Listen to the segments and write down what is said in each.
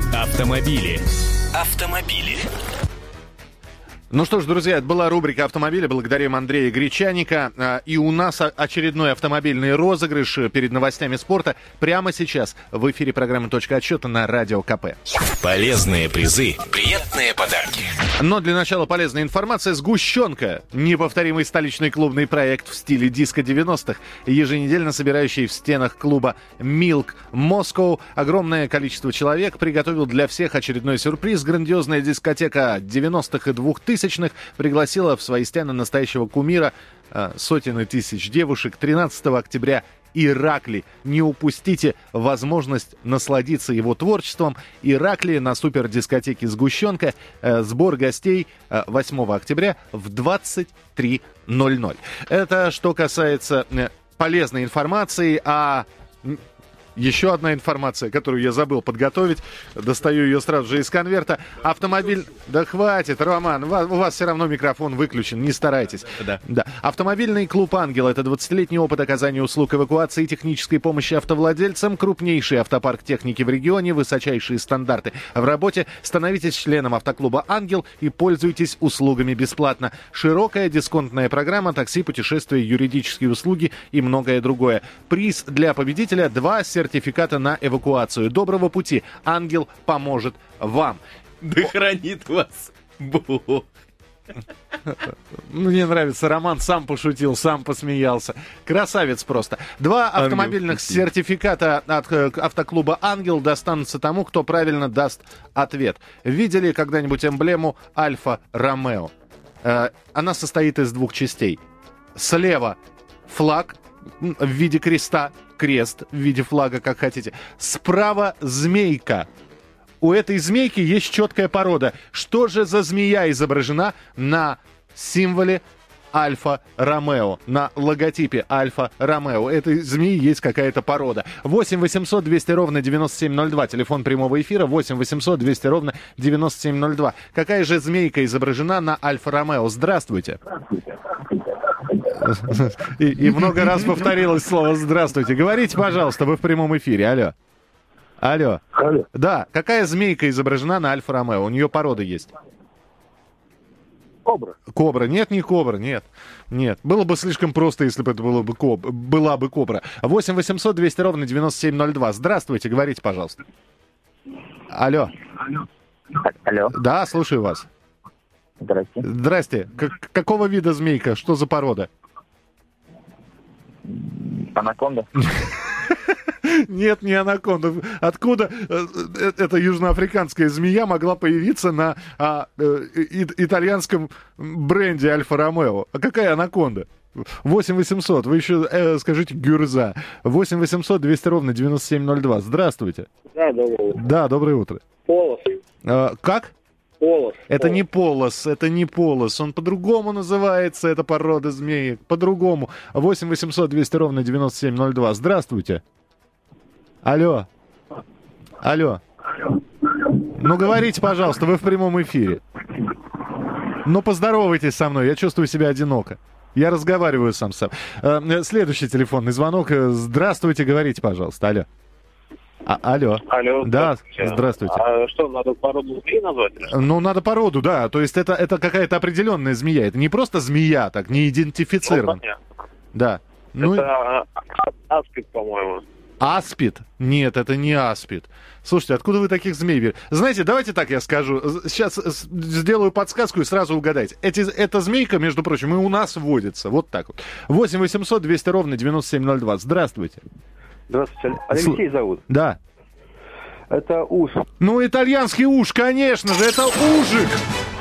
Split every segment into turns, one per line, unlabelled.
Автомобили.
Ну что ж, друзья, это была рубрика «Автомобили». Благодарим Андрея Гречаника. И у нас очередной автомобильный розыгрыш перед новостями спорта. Прямо сейчас в эфире программы «Точка отсчета» на Радио КП.
Полезные призы, приятные подарки.
Но для начала полезная информация. «Сгущенка» — неповторимый столичный клубный проект в стиле диско 90-х, еженедельно собирающий в стенах клуба Milk Moscow огромное количество человек, приготовил для всех очередной сюрприз. Грандиозная дискотека 90-х и 2000-х пригласила в свои стены настоящего кумира сотен и тысяч девушек. 13 октября Иракли. Не упустите возможность насладиться его творчеством. Иракли на супердискотеке «Сгущенка». Сбор гостей 8 октября в 23:00. Это что касается полезной информации. А еще одна информация, которую я забыл подготовить. Достаю ее сразу же из конверта. Автомобиль... Да хватит, Роман, у вас все равно микрофон выключен, не старайтесь. Да. Автомобильный клуб «Ангел» — это 20-летний опыт оказания услуг эвакуации и технической помощи автовладельцам, крупнейший автопарк техники в регионе, высочайшие стандарты в работе. Становитесь членом автоклуба «Ангел» и пользуйтесь услугами бесплатно. Широкая дисконтная программа, такси, путешествия, юридические услуги и многое другое. Приз для победителя — 2 сертификата на эвакуацию. Доброго пути. «Ангел» поможет вам.
Да хранит вас Бог.
Мне нравится, Роман сам пошутил, сам посмеялся. Красавец просто. 2 автомобильных сертификата от автоклуба «Ангел» достанутся тому, кто правильно даст ответ. Видели когда-нибудь эмблему «Альфа Ромео»? Она состоит из 2 частей. Слева флаг в виде креста, крест в виде флага, как хотите. Справа змейка. У этой змейки есть четкая порода. Что же за змея изображена на символе Альфа Ромео, на логотипе Альфа Ромео? У этой змеи есть какая-то порода. 8 800 200 ровно 9702. Телефон прямого эфира 8 800 200 ровно 9702. Какая же змейка изображена на Альфа Ромео? Здравствуйте. И много раз повторилось слово «здравствуйте». Говорите, пожалуйста, вы в прямом эфире. Алло. Да, какая змейка изображена на Альфа Ромео? У нее порода есть.
Кобра.
Кобра. Нет, не кобра, нет. Было бы слишком просто, если бы это была бы кобра. 8 800 200 ровно 9702. Здравствуйте, говорите, пожалуйста. Алло. Да, слушаю вас. Здрасте. Какого вида змейка? Что за порода?
Анаконда.
Нет, не анаконда. Откуда эта южноафриканская змея могла появиться на итальянском бренде Альфа Ромео? А какая анаконда? 8 800, вы еще скажите гюрза. 8 800 200 ровно 9702. Здравствуйте.
Да, доброе утро.
Да, доброе утро.
Полос.
Как?
Полос.
Это не полос, он по-другому называется, эта порода змеи, по-другому. 8 800 200 ровно 9702. Здравствуйте. Алло. Ну, говорите, пожалуйста, вы в прямом эфире. Ну, поздоровайтесь со мной, я чувствую себя одиноко. Я разговариваю сам с собой. Следующий телефонный звонок. Здравствуйте, говорите, пожалуйста. Алло. Да, здравствуйте.
А что, надо породу змеи назвать?
Ну, надо породу, да. То есть это какая-то определенная змея. Это не просто змея, так, не идентифицирован. Да.
Это аспид, по-моему.
Аспид? Нет, это не аспид. Слушайте, откуда вы таких змей берете? Знаете, давайте так я скажу. Сейчас сделаю подсказку и сразу угадайте. Эта змейка, между прочим, и у нас водится. Вот так вот. 8 800 200 ровно 9702. Здравствуйте.
Здравствуйте. Алексей зовут.
Да.
Это уж.
Ну, итальянский уж, конечно же, это ужик.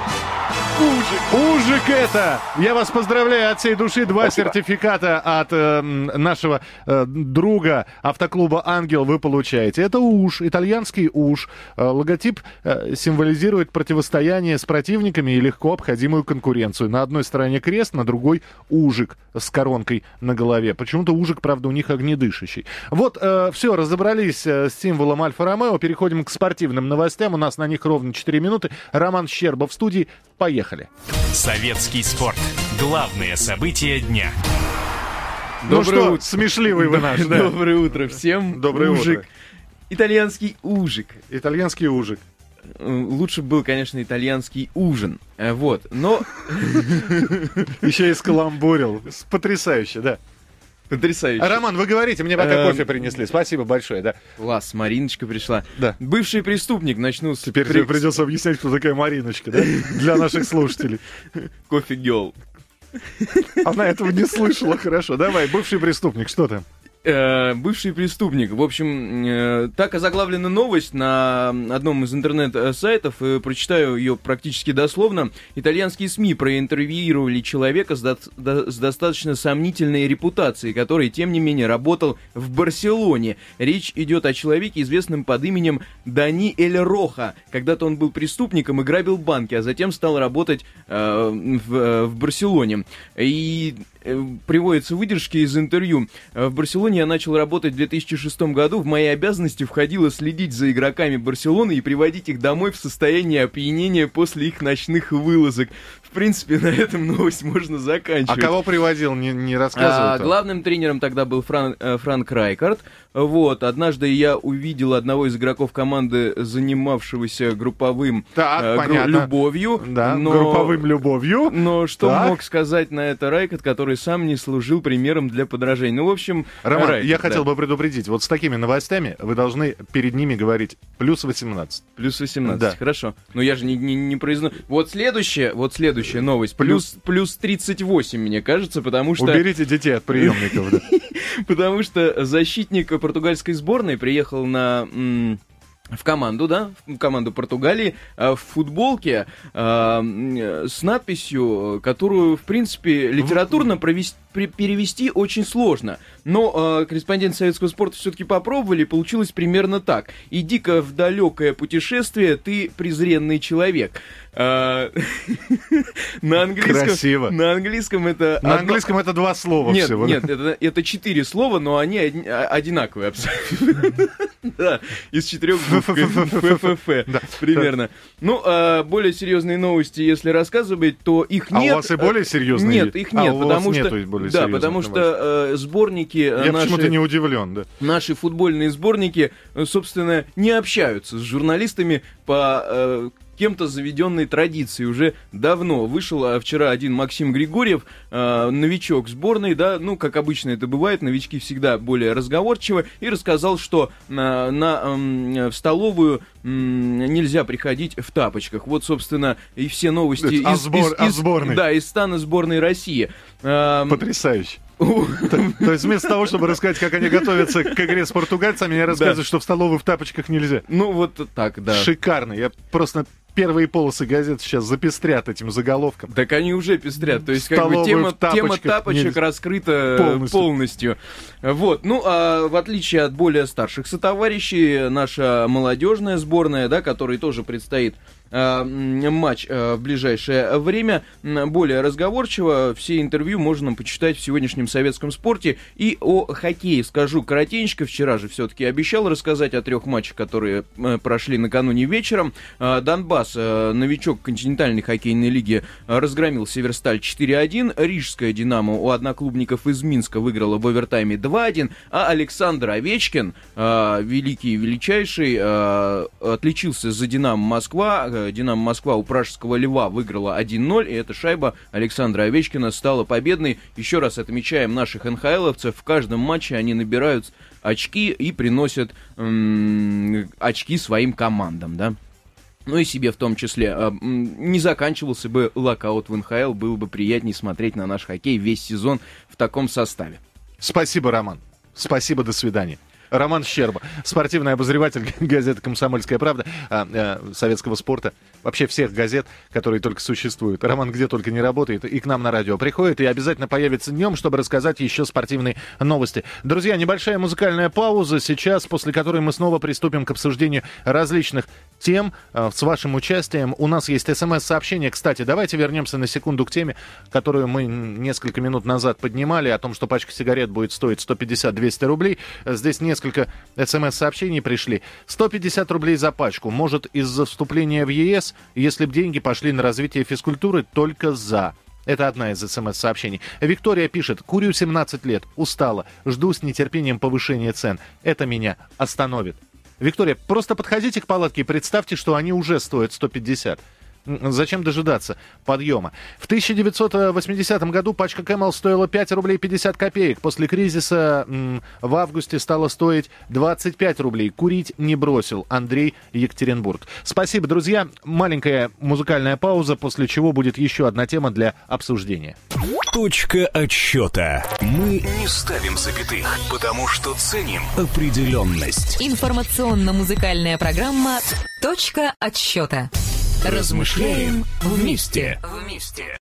Ужик это! Я вас поздравляю от всей души. 2 сертификата от нашего друга автоклуба «Ангел» вы получаете. Это уж, итальянский уж. Логотип символизирует противостояние с противниками и легко обходимую конкуренцию. На одной стороне крест, на другой ужик с коронкой на голове. Почему-то ужик, правда, у них огнедышащий. Вот, все, разобрались с символом Альфа Ромео. Переходим к спортивным новостям. У нас на них ровно 4 минуты. Роман Щерба в студии. Поехали.
Советский спорт. Главные события дня.
Ну что, смешливый вы наш, да?
Доброе утро всем.
Доброе утро.
Итальянский ужик.
Итальянский ужик.
Лучше был, конечно, итальянский ужин. Вот, но...
Еще и скаламбурил. Потрясающе, да.
Потрясающе.
Роман, вы говорите, мне пока кофе принесли. Спасибо большое, да.
Класс, Мариночка пришла.
Да.
Бывший преступник, начну с...
Теперь тебе придется объяснять, кто такая Мариночка, да? Для наших слушателей.
Кофе-гелл.
Она этого не слышала, хорошо. Давай, бывший преступник, что там?
Бывший преступник. В общем, так озаглавлена новость на одном из интернет-сайтов. Прочитаю ее практически дословно. Итальянские СМИ проинтервьюировали человека с достаточно сомнительной репутацией, который, тем не менее, работал в Барселоне. Речь идет о человеке, известном под именем Дани Эль Роха. Когда-то он был преступником и грабил банки, а затем стал работать в Барселоне. И приводятся выдержки из интервью. В Барселоне я начал работать в 2006 году. В мои обязанности входило следить за игроками Барселоны и приводить их домой в состоянии опьянения после их ночных вылазок. В принципе, на этом новость можно заканчивать.
А кого приводил, не рассказывал?
Главным тренером тогда был Франк Райкард. Вот, однажды я увидел одного из игроков команды, занимавшегося групповым любовью.
Да, групповым любовью.
Но что мог сказать на это Райкард, который сам не служил примером для подражания? Ну, в общем...
Роман,
Райкард,
я хотел бы предупредить, вот с такими новостями вы должны перед ними говорить плюс 18.
Плюс 18,
да.
Хорошо. Но я же не произношу... Вот следующая новость. Плюс 38, мне кажется, потому что...
Уберите детей от приемников, да.
Потому что защитник португальской сборной приехал в команду Португалии в футболке с надписью, которую, в принципе, литературно перевести очень сложно. Но корреспонденты советского спорта все-таки попробовали, и получилось примерно так. «Иди-ка в далекое путешествие, ты презренный человек». На
Красиво.
На английском это...
На английском это 2 слова всего.
Нет, это 4 слова, но они одинаковые абсолютно. Да, из 4 букв. ФФФ, примерно. Ну, более серьезные новости, если рассказывать, то их нет.
А у вас и более серьезные?
Нет, их нет, потому что... Да, потому что сборники...
Я почему-то не удивлен, да.
Наши футбольные сборники, собственно, не общаются с журналистами по... кем-то заведенной традиции уже давно. Вышел вчера один Максим Григорьев, новичок сборной, да, ну, как обычно это бывает, новички всегда более разговорчивы, и рассказал, что в столовую нельзя приходить в тапочках. Вот, собственно, и все новости из сборной. Да, из стана сборной России.
Потрясающе. То есть вместо того, чтобы рассказать, как они готовятся к игре с португальцами, они рассказывают, что в столовую в тапочках нельзя.
Ну, вот так, да.
Шикарно. Я просто... Первые полосы газет сейчас запестрят этим заголовком.
Так они уже пестрят. То есть, как бы тема тапочек раскрыта полностью. Вот. Ну, а в отличие от более старших сотоварищей, наша молодежная сборная, да, которой тоже предстоит матч в ближайшее время, более разговорчиво. Все интервью можно почитать в сегодняшнем советском спорте. И о хоккее скажу коротенько. Вчера же все-таки обещал рассказать о 3 матчах, которые прошли накануне вечером. Донбасс, новичок континентальной хоккейной лиги, разгромил Северсталь 4-1. Рижская Динамо у одноклубников из Минска выиграла в овертайме 2-1. А Александр Овечкин, величайший, отличился за Динамо Москва. Динамо Москва у Пражского Льва выиграла 1-0, и эта шайба Александра Овечкина стала победной. Еще раз отмечаем наших НХЛовцев. В каждом матче они набирают очки и приносят очки своим командам, да. Ну и себе в том числе. Не заканчивался бы локаут в НХЛ, было бы приятнее смотреть на наш хоккей весь сезон в таком составе.
Спасибо, Роман. Спасибо, до свидания. Роман Щерба, спортивный обозреватель газеты «Комсомольская правда», советского спорта, вообще всех газет, которые только существуют. Роман где только не работает, и к нам на радио приходит, и обязательно появится днем, чтобы рассказать еще спортивные новости. Друзья, небольшая музыкальная пауза сейчас, после которой мы снова приступим к обсуждению различных тем с вашим участием. У нас есть смс-сообщение. Кстати, давайте вернемся на секунду к теме, которую мы несколько минут назад поднимали, о том, что пачка сигарет будет стоить 150-200 рублей. Здесь несколько смс-сообщений пришли. 150 рублей за пачку. Может, из-за вступления в ЕС, если бы деньги пошли на развитие физкультуры, только за. Это одна из смс-сообщений. Виктория пишет: курю 17 лет, устала, жду с нетерпением повышения цен. Это меня остановит. Виктория, просто подходите к палатке и представьте, что они уже стоят 150. Зачем дожидаться подъема? В 1980 году пачка Camel стоила 5 рублей 50 копеек. После кризиса в августе стала стоить 25 рублей. Курить не бросил. Андрей, Екатеринбург. Спасибо, друзья. Маленькая музыкальная пауза, после чего будет еще одна тема для обсуждения.
Точка отсчета. Мы не ставим запятых, потому что ценим определенность.
Информационно-музыкальная программа «Точка отсчета».
Размышляем вместе.